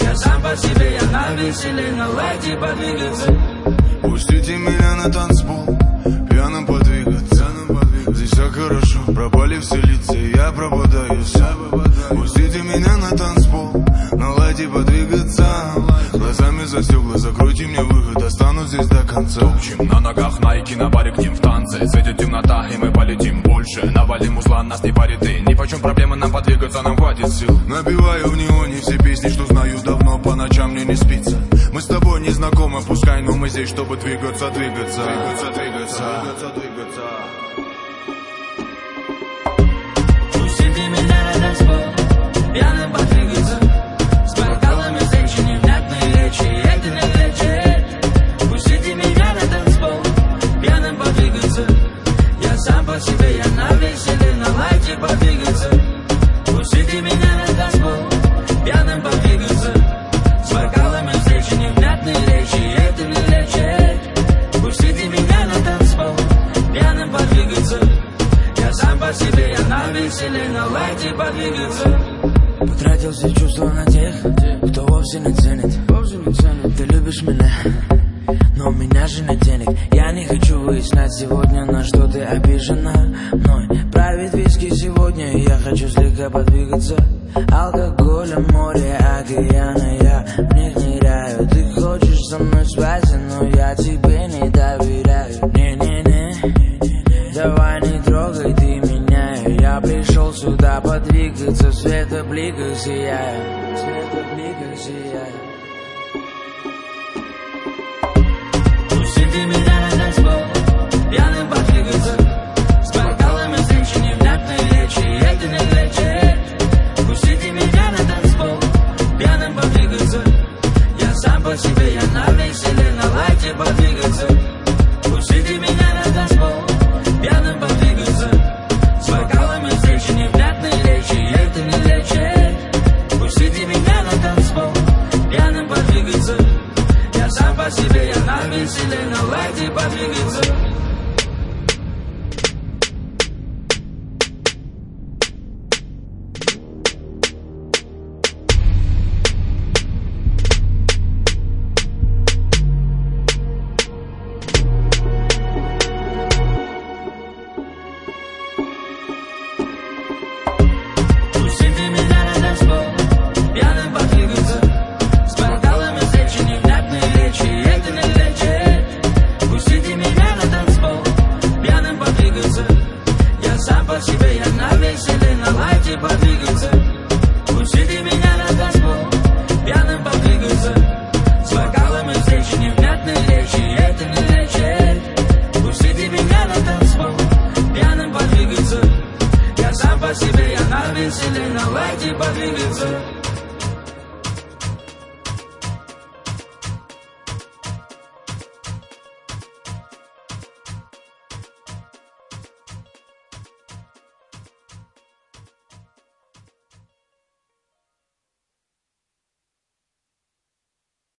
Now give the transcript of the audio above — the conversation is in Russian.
Я сам по себе, я на веселе, на лайте подвигаться. Пустите меня на танцпол, пьяным подвигаться. Здесь все хорошо, пропали все лица, я пропадаю сам. Пустите меня на танцпол, на лайте подвигаться. Глазами за стекла, закройте мне выход, останусь здесь до конца. Топчем на ногах, найки на баре, к ним в танце. Светит темнота, и мы полетим больше. Навалим узла, нас не парит и нипочем проблемы нам подвигаться, нам хватит сил. Набиваю в неоне все песни, что знаю давно, по ночам мне не спится. Мы с тобой не знакомы, пускай, но мы здесь, чтобы двигаться, двигаться, двигаться, двигаться, двигаться, двигаться. Пустите меня на танцпол, пьяным подвигаться. С бокалами женщин, невнятные речи, это не лечит. Пустите меня на танцпол, пьяным подвигаться. Я сам по себе, я на веселе, на лайте подвигаться. Пустите меня на танцпол, пьяным подвигаться. С бокалами встречи, невнятные речи, это не лечит. Пустите меня на танцпол, пьяным подвигаться. Я сам по себе, я на веселе, на лайте подвигаться. Потратил все чувства на тех, кто вовсе не ценит. Ты любишь меня, но у меня же нет денег. Я не хочу выяснять сегодня, на что ты обижена мной. Правит виски сегодня, и я хочу слегка подвигаться. Алкоголя, море, океана, я в них ныряю. Ты хочешь со мной связи, но я тебе не доверяю. Не-не-не, давай не трогай ты меня. Я пришел сюда подвигаться, в светобликах сияю, в светобликах сияю. Пустите меня на танцпол, пьяным подвигаться. С бокалами женщин, невнятные речи, это не лечит. Пустите меня на танцпол, пьяным подвигаться. Я сам по себе, я на веселе, на лайте подвигаться.